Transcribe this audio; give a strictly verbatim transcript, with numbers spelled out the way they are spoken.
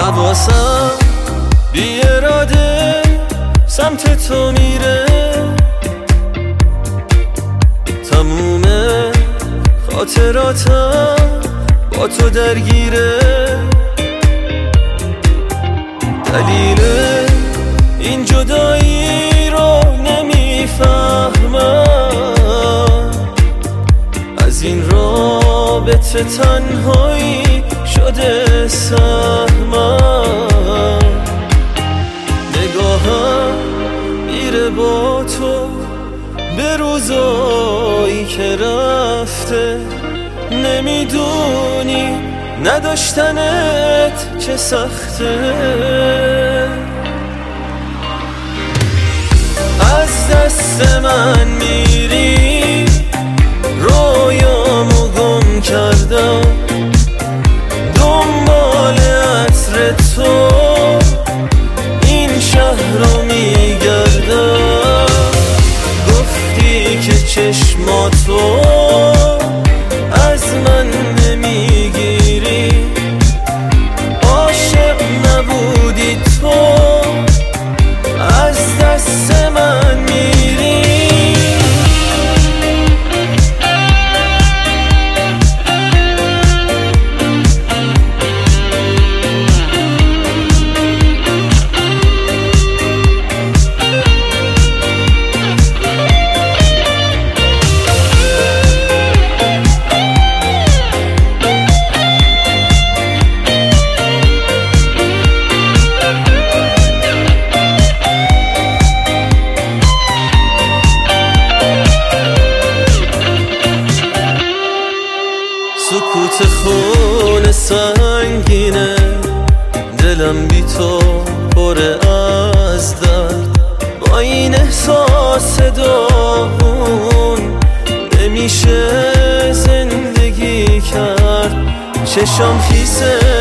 حواسم بی اراده سمت تو میره، تموم خاطراتم با تو درگیره. دلیل این جدایی رو نمیفهمم، از این رابطه تنهایی شده سهمم. نگاهم میره با تو به روزایی که رفته، نمیدونی نداشتنت چه سخته. از دست من میری، رویامو گم کردم، دنبال عطر تو این شهر رو میگردم. گفتی که چشماتو از من نمیگیری، عاشق نبودی تو، از دست من میری. سکوت خون سنگینه، دلم بی تو پره از درد. با این احساس داغون نمیشه زندگی کرد. چشام خیسه